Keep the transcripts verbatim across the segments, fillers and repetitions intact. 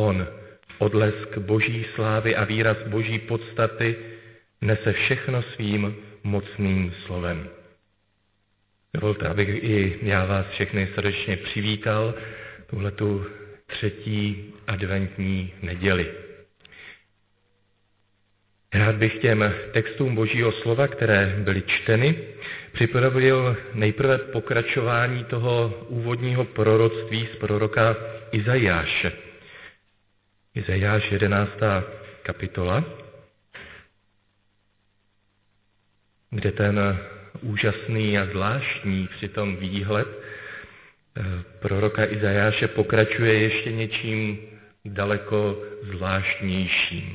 On, odlesk boží slávy a výraz boží podstaty, nese všechno svým mocným slovem. Dovolte, abych i já vás všechny srdečně přivítal tuhletu třetí adventní neděli. Rád bych těm textům božího slova, které byly čteny, připravil nejprve pokračování toho úvodního proroctví z proroka Izajáše. Izajáš jedenáctá kapitola, kde ten úžasný a zvláštní přitom výhled proroka Izajáše pokračuje ještě něčím daleko zvláštnějším.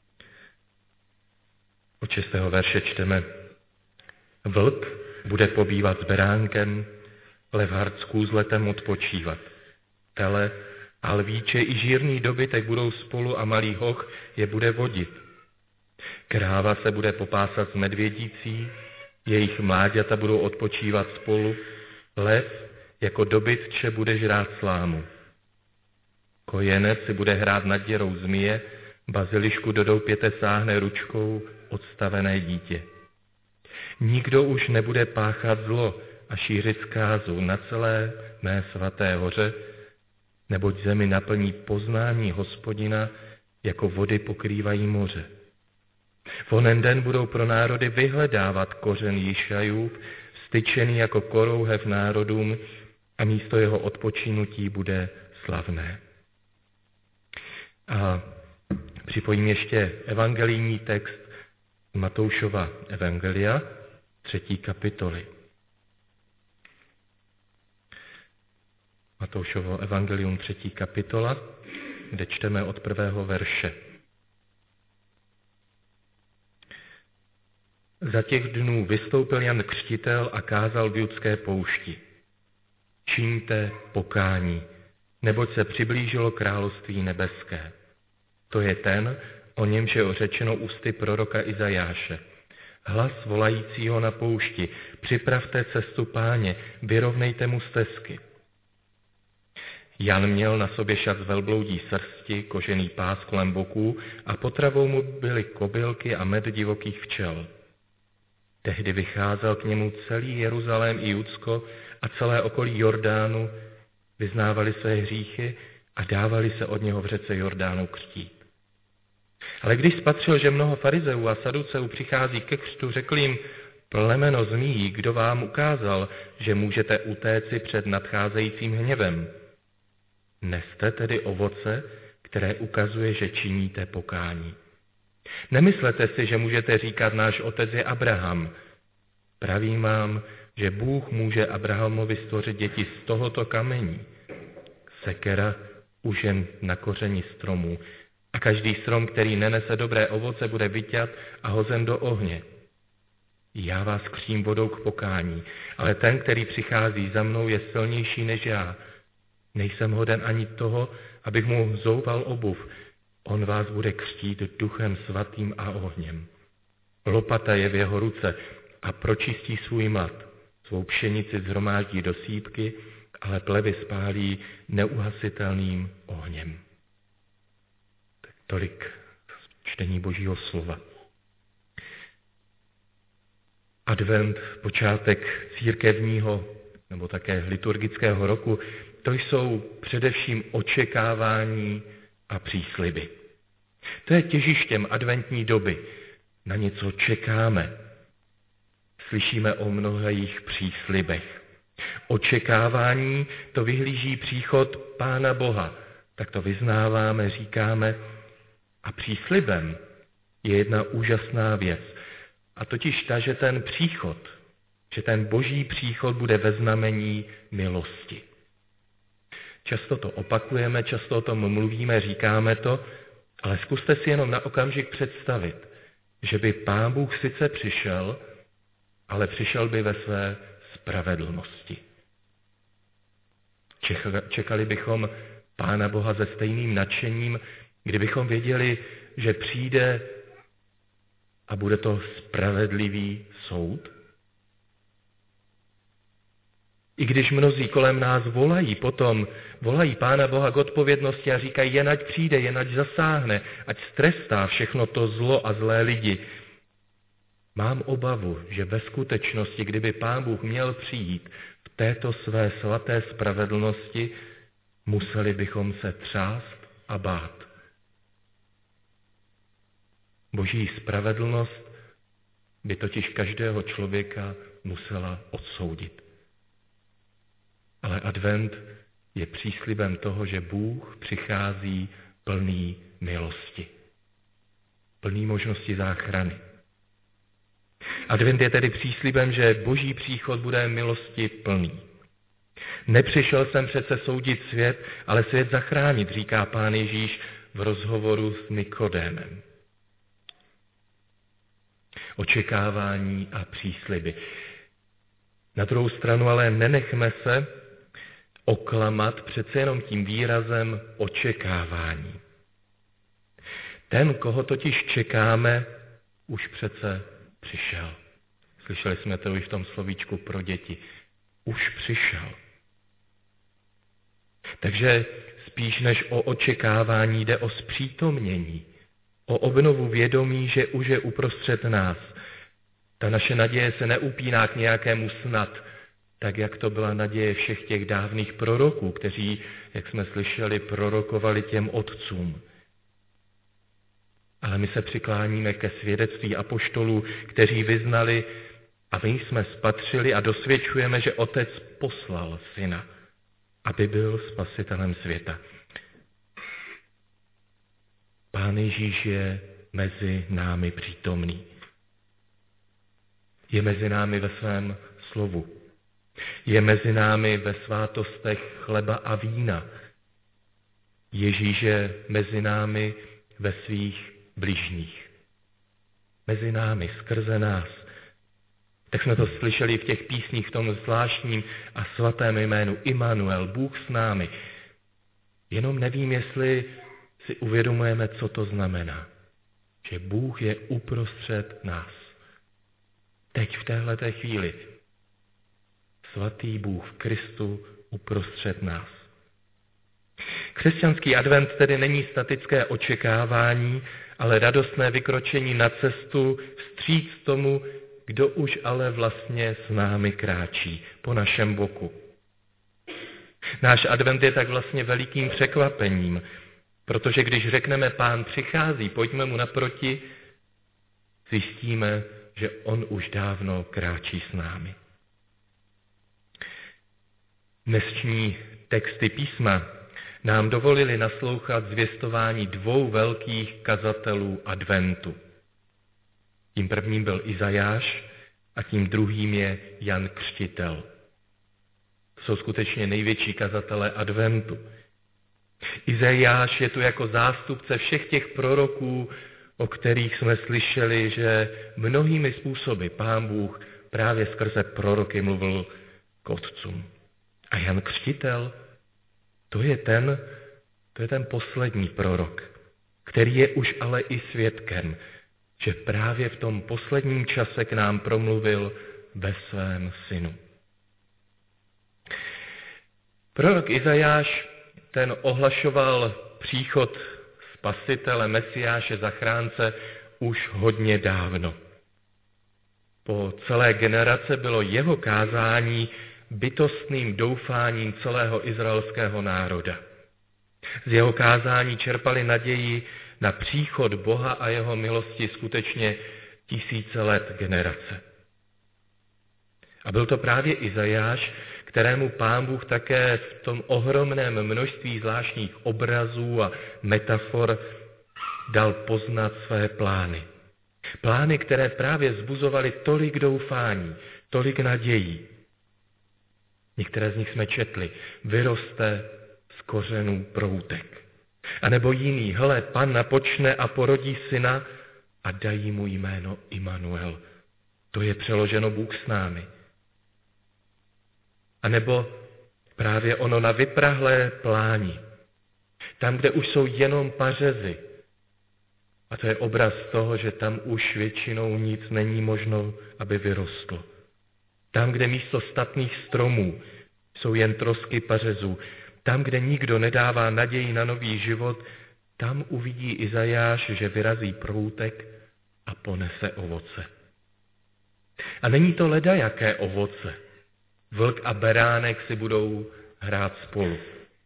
Od šestého verše čteme: Vlk bude pobývat s beránkem, levhart s kůzletem odpočívat. Tele a lvíče i žírný dobytek budou spolu a malý hoch je bude vodit. Kráva se bude popásat s medvědící, jejich mláďata budou odpočívat spolu, lev jako dobytče bude žrát slámu. Kojenec si bude hrát nad děrou zmije, bazilišku do doupěte sáhne ručkou odstavené dítě. Nikdo už nebude páchat zlo a šířit zkázu na celé mé svaté hoře, neboť zemi naplní poznání Hospodina, jako vody pokrývají moře. V onen den budou pro národy vyhledávat kořen Jišajův, styčený jako korouhev národům, a místo jeho odpočinutí bude slavné. A připojím ještě evangelijní text Matoušova evangelia, třetí kapitoly. Matoušovo evangelium, třetí kapitola, kde čteme od prvého verše. Za těch dnů vystoupil Jan Křtitel a kázal v judské poušti: Čiňte pokání, neboť se přiblížilo království nebeské. To je ten, o němž je řečeno ústy proroka Izajáše. Hlas volajícího na poušti: připravte cestu Páně, vyrovnejte mu stezky. Jan měl na sobě šat z velbloudí srsti, kožený pás kolem boků a potravou mu byly kobylky a med divokých včel. Tehdy vycházel k němu celý Jeruzalém i Judsko a celé okolí Jordánu, vyznávali své hříchy a dávali se od něho v řece Jordánu křtít. Ale když spatřil, že mnoho farizeů a saduceů přichází ke křtu, řekl jim: Plemeno zmíjí, kdo vám ukázal, že můžete utéci před nadcházejícím hněvem? Neste tedy ovoce, které ukazuje, že činíte pokání. Nemyslete si, že můžete říkat: náš otec je Abraham. Pravím vám, že Bůh může Abrahamovi stvořit děti z tohoto kamení. Sekera už jen na kořeni stromů, a každý strom, který nenese dobré ovoce, bude vyťat a hozen do ohně. Já vás křtím vodou k pokání, ale ten, který přichází za mnou, je silnější než já. Nejsem hoden ani toho, abych mu zouval obuv. On vás bude křtít duchem svatým a ohněm. Lopata je v jeho ruce a pročistí svůj mat. Svou pšenici shromáždí do sýpky, ale plevy spálí neuhasitelným ohněm. Tak tolik čtení božího slova. Advent, počátek církevního nebo také liturgického roku, to jsou především očekávání a přísliby. To je těžištěm adventní doby. Na něco čekáme. Slyšíme o mnohých příslibech. Očekávání to vyhlíží příchod Pána Boha. Tak to vyznáváme, říkáme. A příslibem je jedna úžasná věc. A totiž ta, že ten příchod, že ten boží příchod bude ve znamení milosti. Často to opakujeme, často o tom mluvíme, říkáme to, ale zkuste si jenom na okamžik představit, že by Pán Bůh sice přišel, ale přišel by ve své spravedlnosti. Čekali bychom Pána Boha se stejným nadšením, kdybychom věděli, že přijde a bude to spravedlivý soud? I když mnozí kolem nás volají potom: volají Pána Boha k odpovědnosti a říkají, jen ať přijde, jen ať zasáhne, ať strestá všechno to zlo a zlé lidi. Mám obavu, že ve skutečnosti, kdyby Pán Bůh měl přijít v této své svaté spravedlnosti, museli bychom se třást a bát. Boží spravedlnost by totiž každého člověka musela odsoudit. Ale advent je příslibem toho, že Bůh přichází plný milosti, plný možnosti záchrany. Advent je tedy příslibem, že Boží příchod bude milosti plný. Nepřišel jsem přece soudit svět, ale svět zachránit, říká Pán Ježíš v rozhovoru s Nikodémem. Očekávání a přísliby. Na druhou stranu ale nenechme se oklamat přece jenom tím výrazem očekávání. Ten, koho totiž čekáme, už přece přišel. Slyšeli jsme to už v tom slovíčku pro děti. Už přišel. Takže spíš než o očekávání jde o zpřítomnění, o obnovu vědomí, že už je uprostřed nás. Ta naše naděje se neupíná k nějakému snad, tak jak to byla naděje všech těch dávných proroků, kteří, jak jsme slyšeli, prorokovali těm otcům. Ale my se přikláníme ke svědectví apoštolů, kteří vyznali a my jsme spatřili a dosvědčujeme, že Otec poslal Syna, aby byl spasitelem světa. Pán Ježíš je mezi námi přítomný. Je mezi námi ve svém slovu. Je mezi námi ve svátostech chleba a vína. Ježíš je mezi námi ve svých bližních. Mezi námi, skrze nás. Tak jsme to slyšeli v těch písních v tom zvláštním a svatém jménu Immanuel, Bůh s námi. Jenom nevím, jestli si uvědomujeme, co to znamená. Že Bůh je uprostřed nás. Teď v téhleté chvíli. Svatý Bůh v Kristu uprostřed nás. Křesťanský advent tedy není statické očekávání, ale radostné vykročení na cestu vstříc tomu, kdo už ale vlastně s námi kráčí po našem boku. Náš advent je tak vlastně velikým překvapením, protože když řekneme Pán přichází, pojďme mu naproti, zjistíme, že on už dávno kráčí s námi. Dnešní texty písma nám dovolili naslouchat zvěstování dvou velkých kazatelů adventu. Tím prvním byl Izajáš a tím druhým je Jan Křtitel. Jsou skutečně největší kazatelé adventu. Izajáš je tu jako zástupce všech těch proroků, o kterých jsme slyšeli, že mnohými způsoby Pán Bůh právě skrze proroky mluvil k otcům. A Jan Křtitel, to je ten, to je ten poslední prorok, který je už ale i svědkem, že právě v tom posledním čase k nám promluvil ve svém synu. Prorok Izajáš, ten ohlašoval příchod spasitele, Mesiáše, zachránce už hodně dávno. Po celé generace bylo jeho kázání bytostným doufáním celého izraelského národa. Z jeho kázání čerpali naději na příchod Boha a jeho milosti skutečně tisíce let generace. A byl to právě Izajáš, kterému Pán Bůh také v tom ohromném množství zvláštních obrazů a metafor dal poznat své plány. Plány, které právě vzbuzovaly tolik doufání, tolik nadějí. Některé z nich jsme četli. Vyroste z kořenů proutek. A nebo jiný, hle, Panna počne a porodí syna a dají mu jméno Immanuel. To je přeloženo Bůh s námi. A nebo právě ono na vyprahlé pláni, tam, kde už jsou jenom pařezy. A to je obraz toho, že tam už většinou nic není možno, aby vyrostlo. Tam, kde místo statných stromů jsou jen trosky pařezů, Tam, kde nikdo nedává naději na nový život, tam uvidí Izajáš, že vyrazí proutek a ponese ovoce. A není to ledajaké ovoce. Vlk a beránek si budou hrát spolu.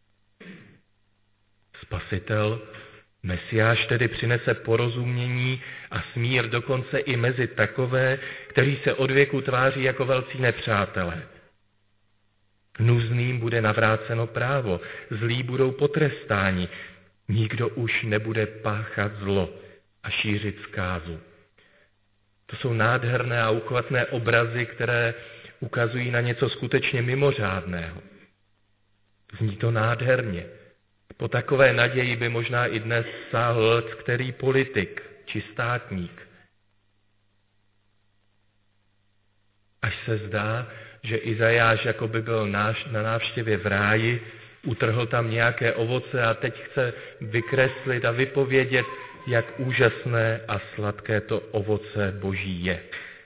Spasitel, Mesiáš tedy přinese porozumění a smír dokonce i mezi takové, kteří se od věku tváří jako velcí nepřátelé. Nuzným bude navráceno právo, zlí budou potrestáni, nikdo už nebude páchat zlo a šířit zkázu. To jsou nádherné a uchvatné obrazy, které ukazují na něco skutečně mimořádného. Zní to nádherně. Po takové naději by možná i dnes sáhl který politik či státník. Až se zdá, že Izajáš jako by byl na návštěvě v ráji, utrhl tam nějaké ovoce a teď chce vykreslit a vypovědět, jak úžasné a sladké to ovoce Boží je.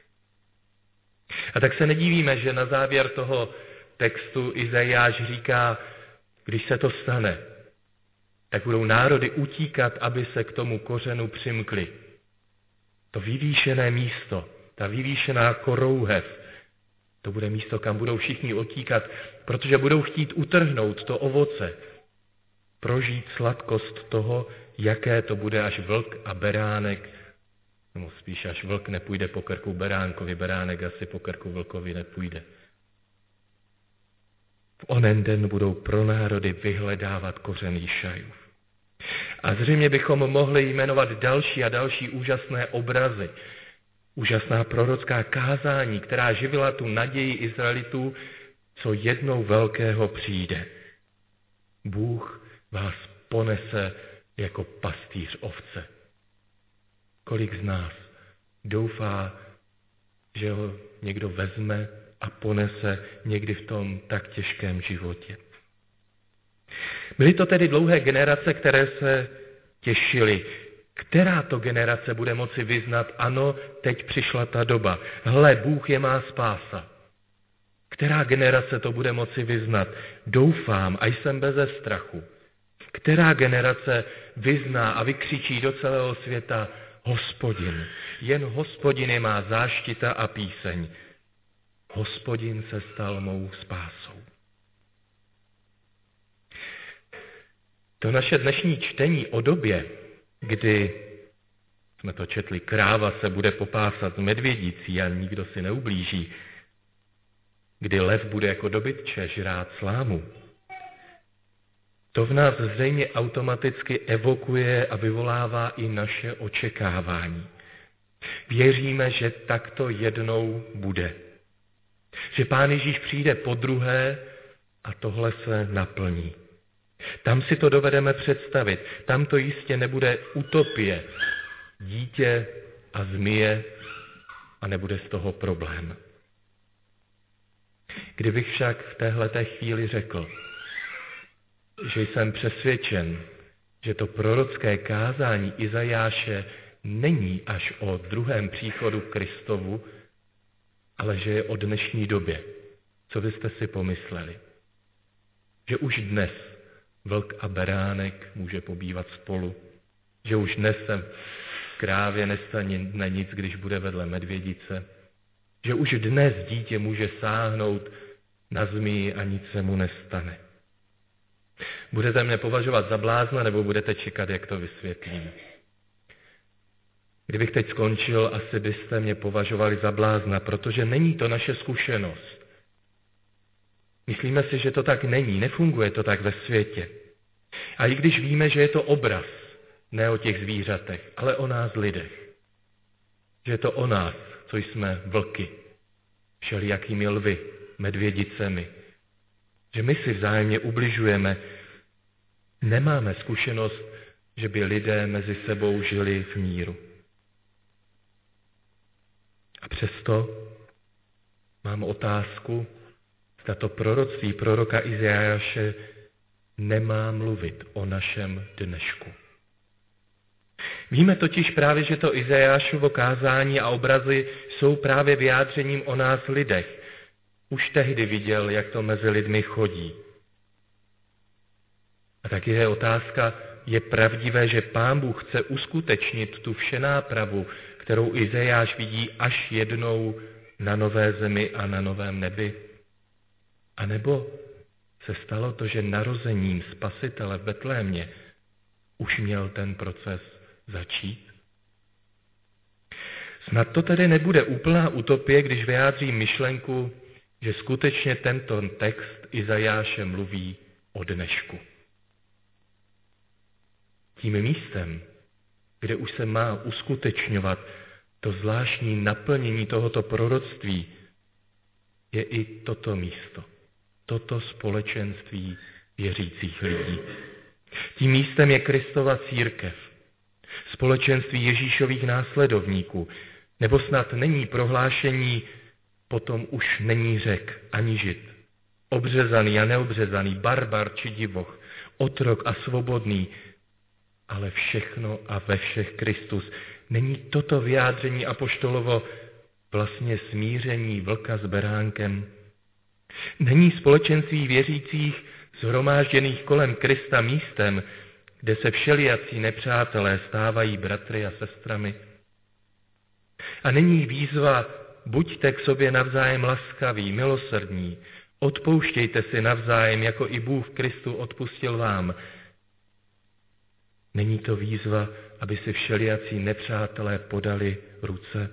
A tak se nedivíme, že na závěr toho textu Izajáš říká, když se to stane, tak budou národy utíkat, aby se k tomu kořenu přimkli. To vyvýšené místo, ta vyvýšená korouhev, to bude místo, kam budou všichni utíkat, protože budou chtít utrhnout to ovoce, prožít sladkost toho, jaké to bude, až vlk a beránek, nebo spíš až vlk nepůjde po krku beránkovi, beránek asi po krku vlkovi nepůjde. V onen den budou pro národy vyhledávat kořen Jišajův. A zřejmě bychom mohli jmenovat další a další úžasné obrazy, úžasná prorocká kázání, která živila tu naději Izraelitů, co jednou velkého přijde. Bůh vás ponese jako pastýř ovce. Kolik z nás doufá, že ho někdo vezme a ponese někdy v tom tak těžkém životě. Byly to tedy dlouhé generace, které se těšily. Která to generace bude moci vyznat, ano, teď přišla ta doba. Hle, Bůh je má spása. Která generace to bude moci vyznat? Doufám a jsem beze strachu. Která generace vyzná a vykřičí do celého světa Hospodin. Jen Hospodin je má záštita a píseň. Hospodin se stal mou spásou. To naše dnešní čtení o době, kdy jsme to četli, kráva se bude popásat s medvědicí a nikdo si neublíží, kdy lev bude jako dobytče žrát slámu. To v nás zřejmě automaticky evokuje a vyvolává i naše očekávání. Věříme, že takto jednou bude. Že Pán Ježíš přijde podruhé a tohle se naplní. Tam si to dovedeme představit. Tam to jistě nebude utopie, dítě a zmije a nebude z toho problém. Kdybych však v téhleté chvíli řekl, že jsem přesvědčen, že to prorocké kázání Izajáše není až o druhém příchodu Kristovu, ale že je o dnešní době. Co byste si pomysleli? Že už dnes vlk a beránek může pobývat spolu, že už dnes se krávě nestane nic, když bude vedle medvědice, že už dnes dítě může sáhnout na zmiji a nic se mu nestane. Budete mě považovat za blázna, nebo budete čekat, jak to vysvětlím? Kdybych teď skončil, asi byste mě považovali za blázna, protože není to naše zkušenost. Myslíme si, že to tak není, nefunguje to tak ve světě. A i když víme, že je to obraz, ne o těch zvířatech, ale o nás lidech. Že je to o nás, co jsme vlky, všelijakými lvy, medvědicemi. Že my si vzájemně ubližujeme. Nemáme zkušenost, že by lidé mezi sebou žili v míru. A přesto mám otázku, zda to proroctví proroka Izajáše nemá mluvit o našem dnešku. Víme totiž právě, že to Izajášovo kázání a obrazy jsou právě vyjádřením o nás lidech. Už tehdy viděl, jak to mezi lidmi chodí. A taky je otázka, je pravdivé, že Pán Bůh chce uskutečnit tu všenápravu, kterou Izajáš vidí až jednou na nové zemi a na novém nebi? A nebo se stalo to, že narozením Spasitele v Betlémě už měl ten proces začít? Snad to tedy nebude úplná utopie, když vyjádří myšlenku, že skutečně tento text Izajáše mluví o dnešku. Tím místem, kde už se má uskutečňovat to zvláštní naplnění tohoto proroctví, je i toto místo, toto společenství věřících lidí. Tím místem je Kristova církev, společenství Ježíšových následovníků, nebo snad není prohlášení, potom už není Řek ani Žid, obřezaný a neobřezaný, barbar či divoch, otrok a svobodný, ale všechno a ve všech Kristus. Není toto vyjádření apoštolovo vlastně smíření vlka s beránkem? Není společenství věřících shromážděných kolem Krista místem, kde se všelijací nepřátelé stávají bratry a sestrami? A není výzva, buďte k sobě navzájem laskaví, milosrdní, odpouštějte si navzájem, jako i Bůh v Kristu odpustil vám. Není to výzva, aby si všelijací nepřátelé podali ruce?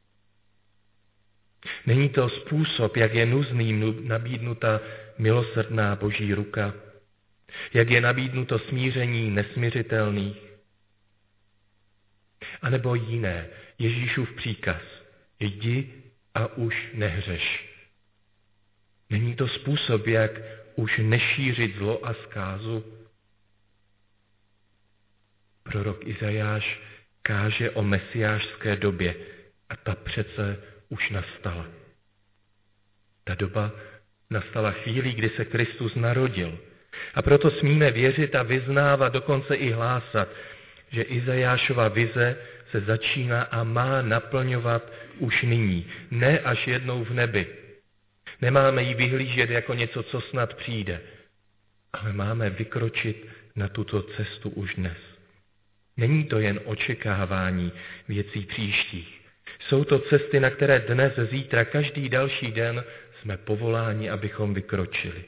Není to způsob, jak je nuzným nabídnuta milosrdná Boží ruka? Jak je nabídnuto smíření nesmiřitelných? A nebo jiné, Ježíšův příkaz, jdi a už nehřeš. Není to způsob, jak už nešířit zlo a zkázu? Prorok Izajáš káže o mesiášské době a ta přece už nastala. Ta doba nastala chvíli, kdy se Kristus narodil. A proto smíme věřit a vyznávat, dokonce i hlásat, že Izajášova vize se začíná a má naplňovat už nyní, ne až jednou v nebi. Nemáme ji vyhlížet jako něco, co snad přijde, ale máme vykročit na tuto cestu už dnes. Není to jen očekávání věcí příštích. Jsou to cesty, na které dnes, zítra, každý další den jsme povoláni, abychom vykročili.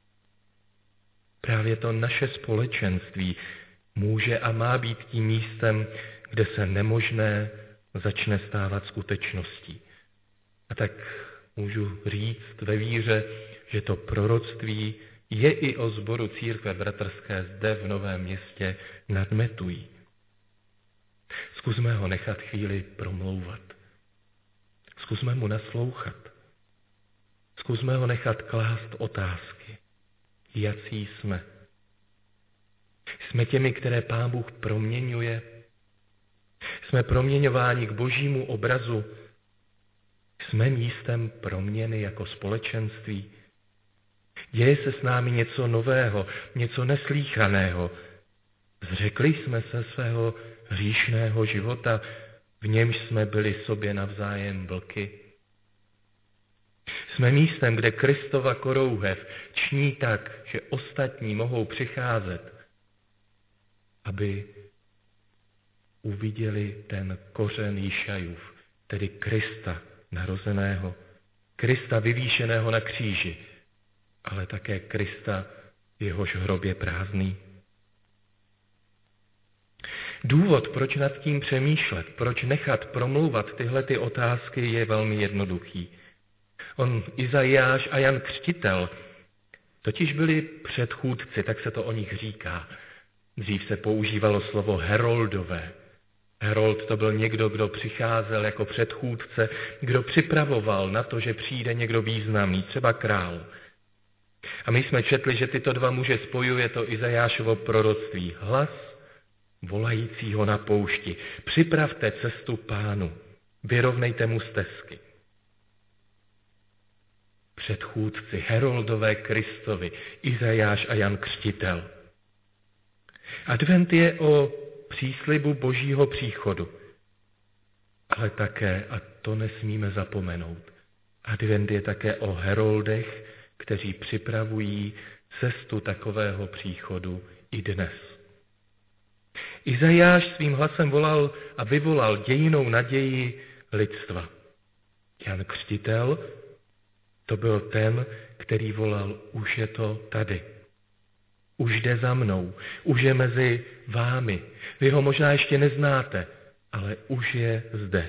Právě to naše společenství může a má být tím místem, kde se nemožné začne stávat skutečností. A tak můžu říct ve víře, že to proroctví je i o sboru církve bratrské zde v Novém Městě nad Metují. Zkusme ho nechat chvíli promlouvat. Zkusme mu naslouchat. Zkusme ho nechat klást otázky. Jací jsme? Jsme těmi, které Pán Bůh proměňuje? Jsme proměňováni k Božímu obrazu? Jsme místem proměny jako společenství? Děje se s námi něco nového, něco neslýchaného. Zřekli jsme se svého hříšného života, v němž jsme byli sobě navzájem vlky. Jsme místem, kde Kristova korouhev ční tak, že ostatní mohou přicházet, aby uviděli ten kořen Jišajův, tedy Krista narozeného, Krista vyvýšeného na kříži, ale také Krista, jehož hrob je prázdný. Důvod, proč nad tím přemýšlet, proč nechat promlouvat tyhle ty otázky, je velmi jednoduchý. On, Izajáš a Jan Křtitel, totiž byli předchůdci, tak se to o nich říká. Dřív se používalo slovo heroldové. Herold to byl někdo, kdo přicházel jako předchůdce, kdo připravoval na to, že přijde někdo významný, třeba král. A my jsme četli, že tyto dva muže spojuje to Izajášovo proroctví. Hlas volajícího na poušti. Připravte cestu Pánu, vyrovnejte mu stezky. Předchůdci, heroldové Kristovi, Izajáš a Jan Křtitel. Advent je o příslibu Božího příchodu, ale také, a to nesmíme zapomenout, advent je také o heroldech, kteří připravují cestu takového příchodu i dnes. Izajáš svým hlasem volal a vyvolal dějinnou naději lidstva. Jan Křtitel to byl ten, který volal, už je to tady. Už jde za mnou, už je mezi vámi. Vy ho možná ještě neznáte, ale už je zde.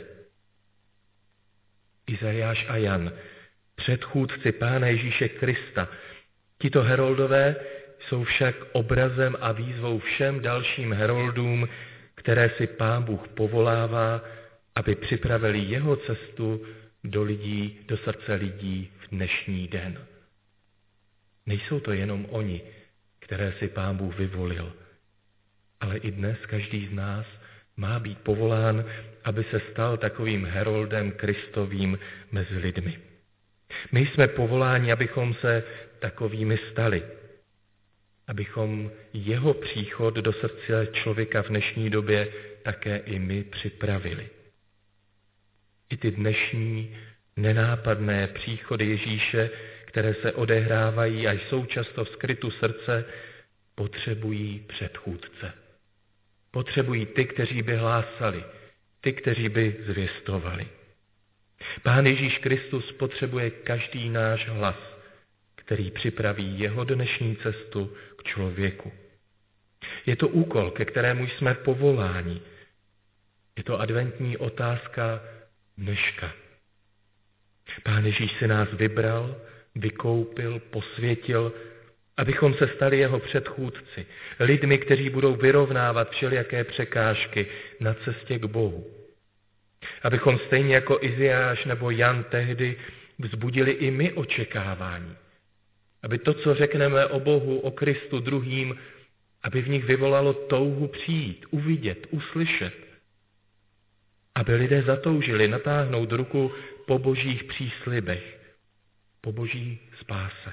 Izajáš a Jan, předchůdci Pána Ježíše Krista. Tito heroldové jsou však obrazem a výzvou všem dalším heroldům, které si Pán Bůh povolává, aby připravili jeho cestu do lidí, do srdce lidí v dnešní den. Nejsou to jenom oni, které si Pán Bůh vyvolil, ale i dnes každý z nás má být povolán, aby se stal takovým heroldem Kristovým mezi lidmi. My jsme povoláni, abychom se takovými stali, abychom jeho příchod do srdce člověka v dnešní době také i my připravili. I ty dnešní nenápadné příchody Ježíše, které se odehrávají a jsou často v skrytu srdce, potřebují předchůdce. Potřebují ty, kteří by hlásali, ty, kteří by zvěstovali. Pán Ježíš Kristus potřebuje každý náš hlas, který připraví jeho dnešní cestu k člověku. Je to úkol, ke kterému jsme povoláni. Je to adventní otázka dneška. Pán Ježíš si nás vybral, vykoupil, posvětil, abychom se stali jeho předchůdci, lidmi, kteří budou vyrovnávat všelijaké překážky na cestě k Bohu. Abychom stejně jako Izajáš nebo Jan tehdy vzbudili i my očekávání. Aby to, co řekneme o Bohu, o Kristu druhým, aby v nich vyvolalo touhu přijít, uvidět, uslyšet. Aby lidé zatoužili natáhnout ruku po božích příslibech, po boží spáse.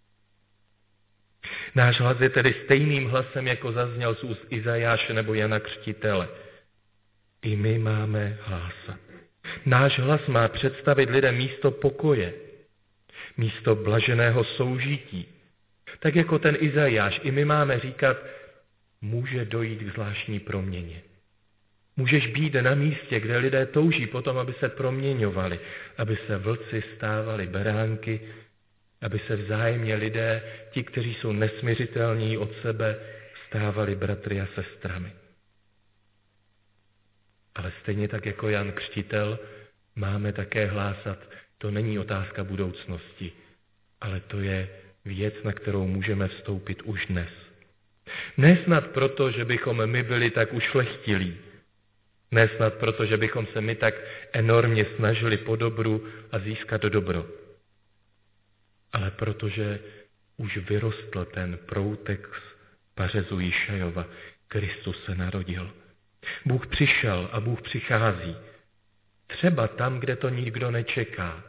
Náš hlas je tedy stejným hlasem, jako zazněl z úst Izajáše nebo Jana Křtitele. I my máme hlásat. Náš hlas má představit lidem místo pokoje, místo blaženého soužití. Tak jako ten Izajáš, i my máme říkat, může dojít k zvláštní proměně. Můžeš být na místě, kde lidé touží potom, aby se proměňovali, aby se vlci stávali beránky, aby se vzájemně lidé, ti, kteří jsou nesmiřitelní od sebe, stávali bratry a sestrami. Ale stejně tak jako Jan Křtitel máme také hlásat, to není otázka budoucnosti, ale to je věc, na kterou můžeme vstoupit už dnes. Nesnad proto, že bychom my byli tak ušlechtilí, nesnad proto, že bychom se my tak enormně snažili po dobru a získat dobro, ale protože už vyrostl ten proutek z pařezu Jišajova, Kristus se narodil. Bůh přišel a Bůh přichází. Třeba tam, kde to nikdo nečeká.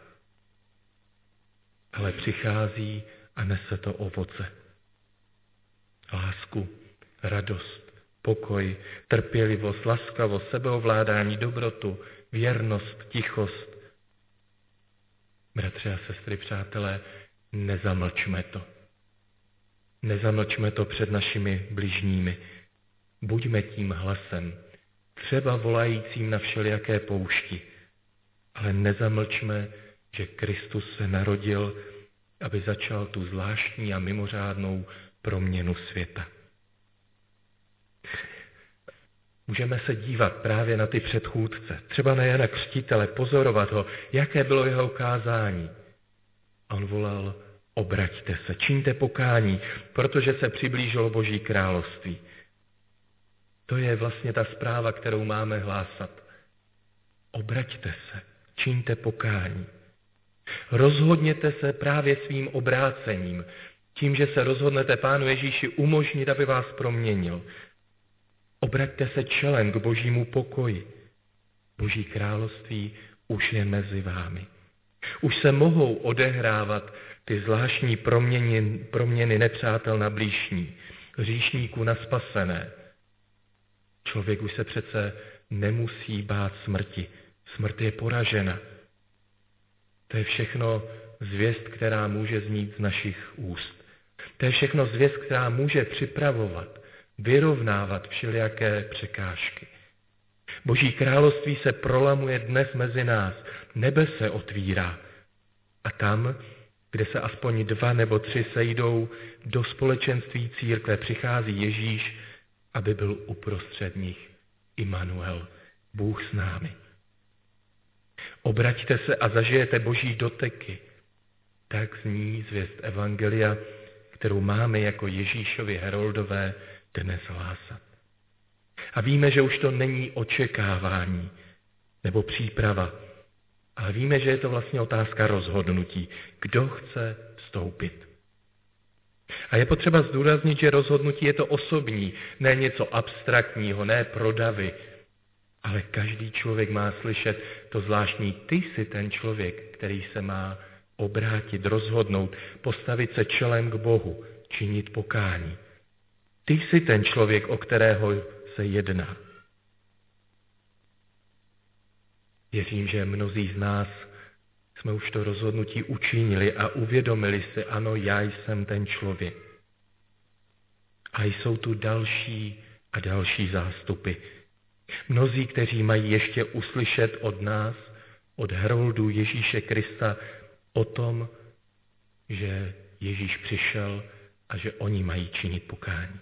Ale přichází a nese to ovoce. Lásku, radost, pokoj, trpělivost, laskavost, sebeovládání, dobrotu, věrnost, tichost. Bratři a sestry, přátelé, nezamlčme to. Nezamlčme to před našimi bližními. Buďme tím hlasem, třeba volajícím na všelijaké poušti, ale nezamlčme, že Kristus se narodil, aby začal tu zvláštní a mimořádnou proměnu světa. Můžeme se dívat právě na ty předchůdce, třeba na Jana Křtitele, pozorovat ho, jaké bylo jeho kázání. On volal, obraťte se, čiňte pokání, protože se přiblížilo Boží království. To je vlastně ta zpráva, kterou máme hlásat. Obraťte se, čiňte pokání. Rozhodněte se právě svým obrácením, tím, že se rozhodnete Pánu Ježíši umožnit, aby vás proměnil. Obraťte se čelem k Božímu pokoji. Boží království už je mezi vámi. Už se mohou odehrávat ty zvláštní proměny, proměny nepřátel na blížní, hříšníků na spasené. Člověk už se přece nemusí bát smrti. Smrt je poražena. To je všechno zvěst, která může znít z našich úst. To je všechno zvěst, která může připravovat vyrovnávat všelijaké překážky. Boží království se prolamuje dnes mezi nás, nebe se otvírá a tam, kde se aspoň dva nebo tři sejdou, do společenství církve přichází Ježíš, aby byl uprostřed nich. Immanuel, Bůh s námi. Obraťte se a zažijete Boží doteky. Tak zní zvěst evangelia, kterou máme jako Ježíšovi heroldové dnes hlásat. A víme, že už to není očekávání nebo příprava, ale víme, že je to vlastně otázka rozhodnutí. Kdo chce vstoupit? A je potřeba zdůraznit, že rozhodnutí je to osobní, ne něco abstraktního, ne pro davy, ale každý člověk má slyšet to zvláštní. Ty jsi ten člověk, který se má obrátit, rozhodnout, postavit se čelem k Bohu, činit pokání. Ty jsi ten člověk, o kterého se jedná. Věřím, že mnozí z nás jsme už to rozhodnutí učinili a uvědomili si, ano, já jsem ten člověk. A jsou tu další a další zástupy. Mnozí, kteří mají ještě uslyšet od nás, od heroldů Ježíše Krista, o tom, že Ježíš přišel a že oni mají činit pokání.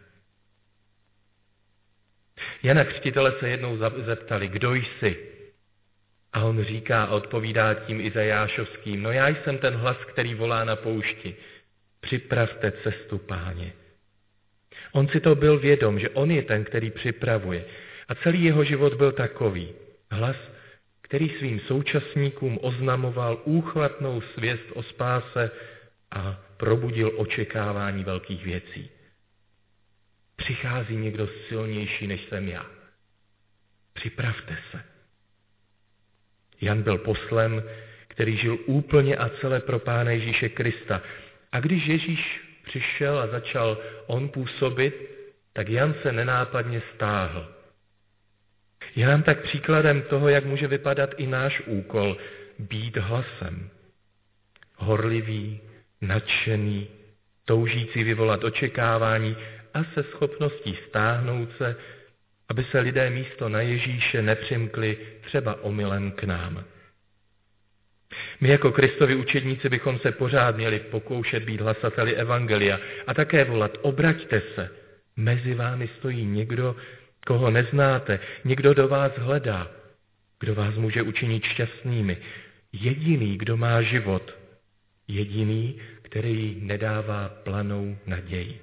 Jana Křtitele se jednou zeptali, kdo jsi? A on říká a odpovídá tím Izajášovským, no já jsem ten hlas, který volá na poušti. Připravte cestu, Páně. On si to byl vědom, že on je ten, který připravuje. A celý jeho život byl takový. Hlas, který svým současníkům oznamoval úchvatnou svěst o spáse a probudil očekávání velkých věcí. Přichází někdo silnější, než jsem já. Připravte se. Jan byl poslem, který žil úplně a celé pro Pána Ježíše Krista. A když Ježíš přišel a začal on působit, tak Jan se nenápadně stáhl. Je nám tak příkladem toho, jak může vypadat i náš úkol být hlasem. Horlivý, nadšený, toužící vyvolat očekávání a se schopností stáhnout se, aby se lidé místo na Ježíše nepřimkli třeba omylem k nám. My jako Kristovi učedníci bychom se pořád měli pokoušet být hlasateli evangelia a také volat, obraťte se, mezi vámi stojí někdo, koho neznáte, někdo do vás hledá, kdo vás může učinit šťastnými. Jediný, kdo má život, jediný, který nedává planou naději.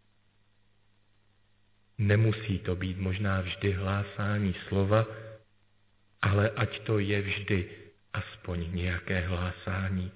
Nemusí to být možná vždy hlásání slova, ale ať to je vždy aspoň nějaké hlásání.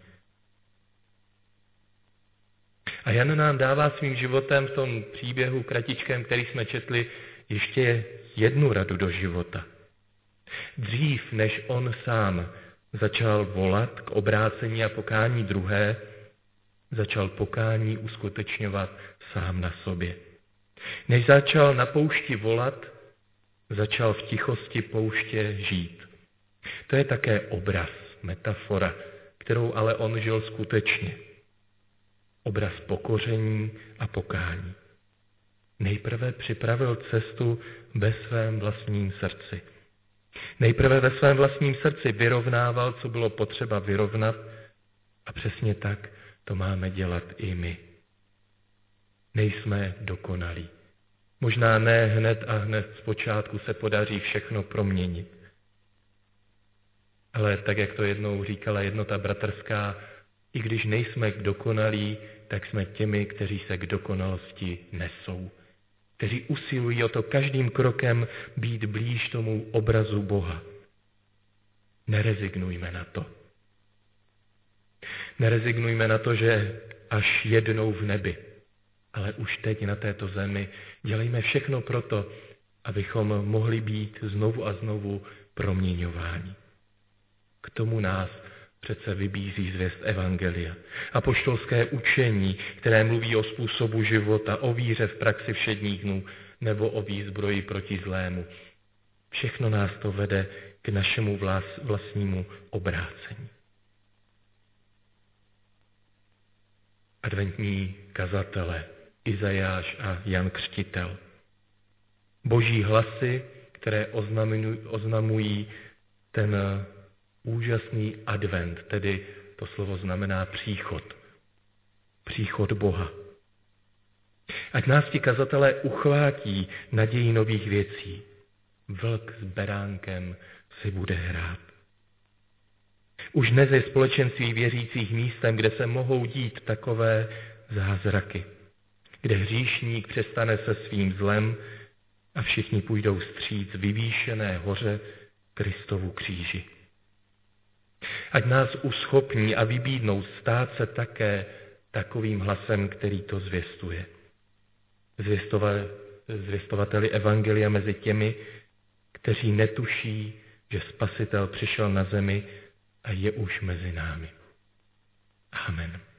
A Jan nám dává svým životem v tom příběhu kratičkém, který jsme četli, ještě jednu radu do života. Dřív, než on sám začal volat k obrácení a pokání druhé, začal pokání uskutečňovat sám na sobě. Než začal na poušti volat, začal v tichosti pouště žít. To je také obraz, metafora, kterou ale on žil skutečně. Obraz pokoření a pokání. Nejprve připravil cestu ve svém vlastním srdci. Nejprve ve svém vlastním srdci vyrovnával, co bylo potřeba vyrovnat, a přesně tak to máme dělat i my. Nejsme dokonalí. Možná ne hned a hned zpočátku se podaří všechno proměnit. Ale tak, jak to jednou říkala jednota bratrská, i když nejsme dokonalí, tak jsme těmi, kteří se k dokonalosti nesou. Kteří usilují o to každým krokem být blíž tomu obrazu Boha. Nerezignujme na to. Nerezignujme na to, že až jednou v nebi, ale už teď na této zemi dělejme všechno proto, abychom mohli být znovu a znovu proměňováni. K tomu nás přece vybízí zvěst evangelia. Apoštolské učení, které mluví o způsobu života, o víře v praxi všedních dnů nebo o výzbroji proti zlému. Všechno nás to vede k našemu vlas, vlastnímu obrácení. Adventní kazatele Izajáš a Jan Křtitel Boží hlasy, které oznamují ten úžasný advent, tedy to slovo znamená příchod. Příchod Boha. Ať nás ti kazatelé uchvátí naději nových věcí. Vlk s beránkem si bude hrát. Už dnes je společenství věřících místem, kde se mohou dít takové zázraky, kde hříšník přestane se svým zlem a všichni půjdou vstříc vyvýšené hoře Kristovu kříži. Ať nás uschopní a vybídnou stát se také takovým hlasem, který to zvěstuje. Zvěstovateli evangelia mezi těmi, kteří netuší, že Spasitel přišel na zemi a je už mezi námi. Amen.